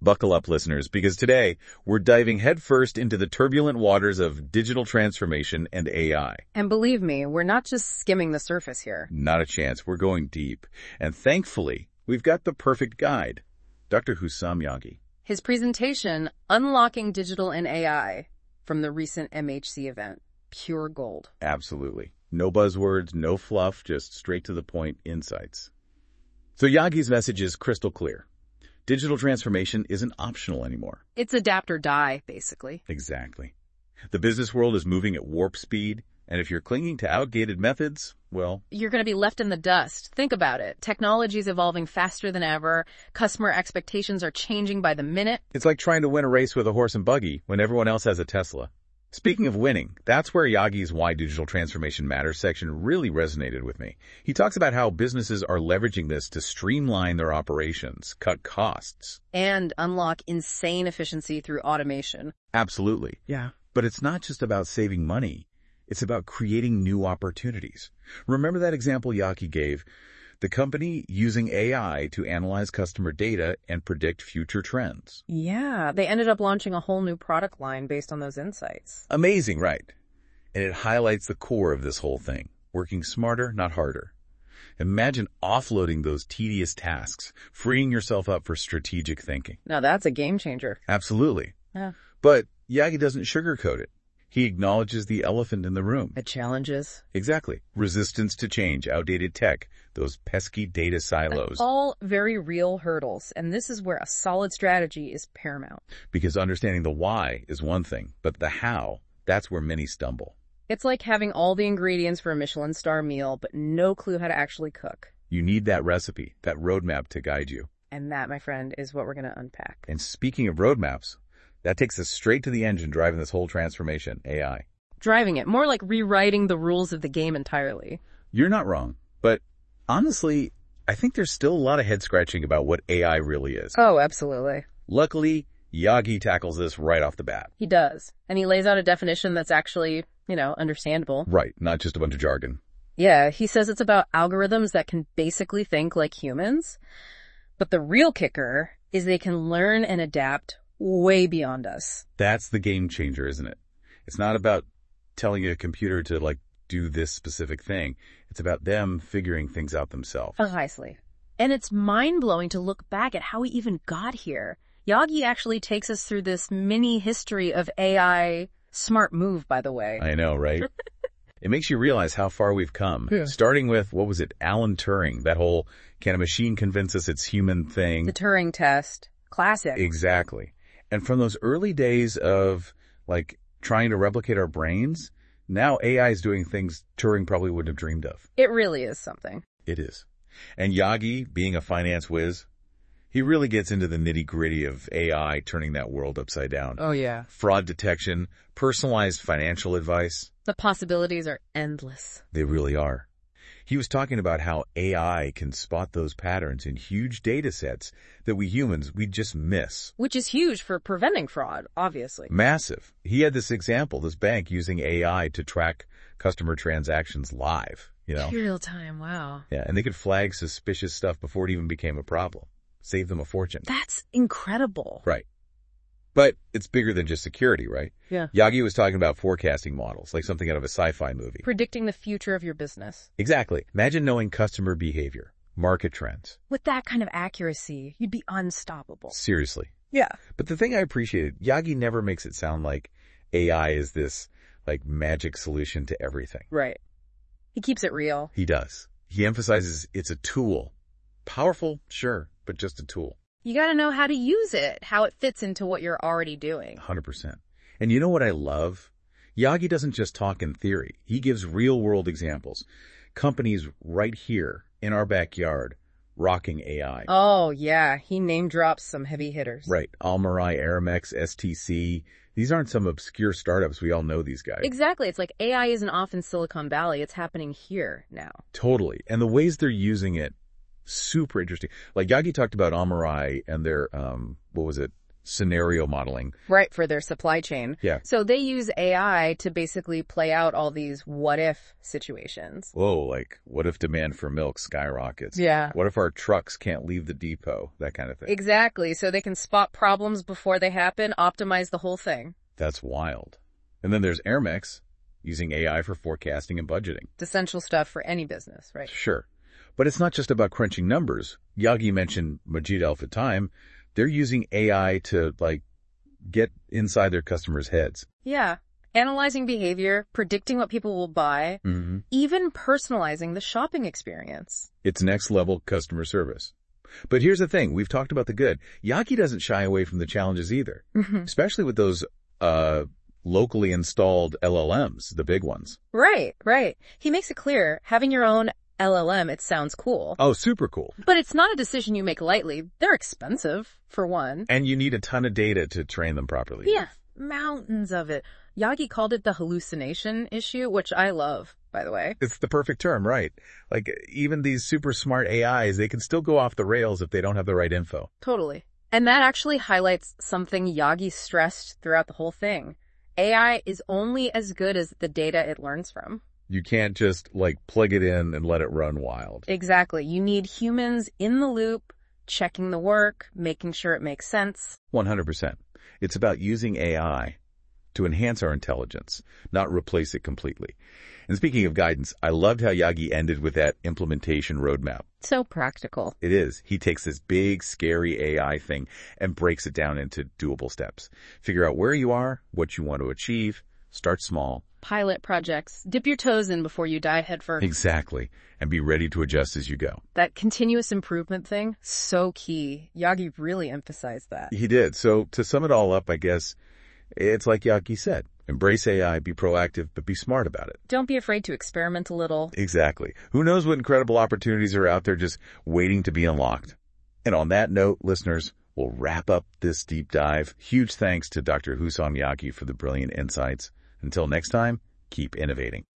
Buckle up, listeners, because today we're diving headfirst into the turbulent waters of digital transformation and AI. And believe me, we're not just skimming the surface here. Not a chance. We're going deep. And thankfully, we've got the perfect guide, Dr. Hussam Yaghi. His presentation, Unlocking Digital and AI, from the recent MHC event, pure gold. Absolutely. No buzzwords, no fluff, just straight to the point insights. So Yaghi's message is crystal clear. Digital transformation isn't optional anymore. It's adapt or die, basically. Exactly. The business world is moving at warp speed, and if you're clinging to outdated methods, well, you're going to be left in the dust. Think about it. Technology's evolving faster than ever. Customer expectations are changing by the minute. It's like trying to win a race with a horse and buggy when everyone else has a Tesla. Speaking of winning, that's where Yaghi's Why Digital Transformation Matters section really resonated with me. He talks about how businesses are leveraging this to streamline their operations, cut costs, and unlock insane efficiency through automation. Absolutely. Yeah. But it's not just about saving money. It's about creating new opportunities. Remember that example Yaghi gave? The company using AI to analyze customer data and predict future trends. Yeah, they ended up launching a whole new product line based on those insights. Amazing, right? And it highlights the core of this whole thing, working smarter, not harder. Imagine offloading those tedious tasks, freeing yourself up for strategic thinking. Now that's a game changer. Absolutely. Yeah. But Yaghi doesn't sugarcoat it. He acknowledges the elephant in the room. The challenges. Exactly. Resistance to change, outdated tech, those pesky data silos. That's all very real hurdles, and this is where a solid strategy is paramount. Because understanding the why is one thing, but the how, that's where many stumble. It's like having all the ingredients for a Michelin star meal, but no clue how to actually cook. You need that recipe, that roadmap to guide you. And that, my friend, is what we're going to unpack. And speaking of roadmaps, that takes us straight to the engine driving this whole transformation, AI. Driving it, more like rewriting the rules of the game entirely. You're not wrong, but honestly, I think there's still a lot of head scratching about what AI really is. Oh, absolutely. Luckily, Yaghi tackles this right off the bat. He does. And he lays out a definition that's actually, understandable. Right, not just a bunch of jargon. Yeah, he says it's about algorithms that can basically think like humans. But the real kicker is they can learn and adapt way beyond us. That's the game changer, isn't it? It's not about telling a computer to, do this specific thing. It's about them figuring things out themselves. Precisely. And it's mind-blowing to look back at how we even got here. Yaghi actually takes us through this mini history of AI. Smart move, by the way. I know, right? It makes you realize how far we've come. Yeah. Starting with, Alan Turing, that whole, can a machine convince us it's human thing? The Turing test. Classic. Exactly. And from those early days of, trying to replicate our brains, now AI is doing things Turing probably wouldn't have dreamed of. It really is something. It is. And Yaghi, being a finance whiz, he really gets into the nitty-gritty of AI turning that world upside down. Oh, yeah. Fraud detection, personalized financial advice. The possibilities are endless. They really are. He was talking about how AI can spot those patterns in huge data sets that we humans, we just miss. Which is huge for preventing fraud, obviously. Massive. He had this example, this bank using AI to track customer transactions live, Real time, wow. Yeah, and they could flag suspicious stuff before it even became a problem. Save them a fortune. That's incredible. Right. But it's bigger than just security, right? Yeah. Yaghi was talking about forecasting models, like something out of a sci-fi movie. Predicting the future of your business. Exactly. Imagine knowing customer behavior, market trends. With that kind of accuracy, you'd be unstoppable. Seriously. Yeah. But the thing I appreciated, Yaghi never makes it sound like AI is this, magic solution to everything. Right. He keeps it real. He does. He emphasizes it's a tool. Powerful, sure, but just a tool. You gotta know how to use it, how it fits into what you're already doing. 100%. And you know what I love? Yaghi doesn't just talk in theory. He gives real-world examples. Companies right here in our backyard rocking AI. Oh, yeah. He name drops some heavy hitters. Right. Almarai, Aramex, STC. These aren't some obscure startups. We all know these guys. Exactly. It's like AI isn't off in Silicon Valley. It's happening here now. Totally. And the ways they're using it, super interesting. Like Yaghi talked about Almarai and their, scenario modeling. Right, for their supply chain. Yeah. So they use AI to basically play out all these what-if situations. Whoa, like, what if demand for milk skyrockets? Yeah. What if our trucks can't leave the depot? That kind of thing. Exactly. So they can spot problems before they happen, optimize the whole thing. That's wild. And then there's Airmex, using AI for forecasting and budgeting. It's essential stuff for any business, right? Sure. But it's not just about crunching numbers. Yagi mentioned Majid Al Futtaim. They're using AI to, get inside their customers' heads. Yeah. Analyzing behavior, predicting what people will buy, even personalizing the shopping experience. It's next-level customer service. But here's the thing. We've talked about the good. Yagi doesn't shy away from the challenges either, especially with those locally installed LLMs, the big ones. Right, right. He makes it clear, having your own LLM, it sounds cool. Oh, super cool. But it's not a decision you make lightly. They're expensive, for one. And you need a ton of data to train them properly. Yeah, mountains of it. Yagi called it the hallucination issue, which I love, by the way. It's the perfect term, right? Like, even these super smart AIs, they can still go off the rails if they don't have the right info. Totally. And that actually highlights something Yagi stressed throughout the whole thing. AI is only as good as the data it learns from. You can't just, plug it in and let it run wild. Exactly. You need humans in the loop, checking the work, making sure it makes sense. 100%. It's about using AI to enhance our intelligence, not replace it completely. And speaking of guidance, I loved how Yagi ended with that implementation roadmap. So practical. It is. He takes this big, scary AI thing and breaks it down into doable steps. Figure out where you are, what you want to achieve, start small. Pilot projects. Dip your toes in before you dive headfirst. Exactly. And be ready to adjust as you go. That continuous improvement thing, so key. Yagi really emphasized that. He did. So to sum it all up, I guess, it's like Yagi said. Embrace AI, be proactive, but be smart about it. Don't be afraid to experiment a little. Exactly. Who knows what incredible opportunities are out there just waiting to be unlocked. And on that note, listeners, we'll wrap up this deep dive. Huge thanks to Dr. Hussam Yagi for the brilliant insights. Until next time, keep innovating.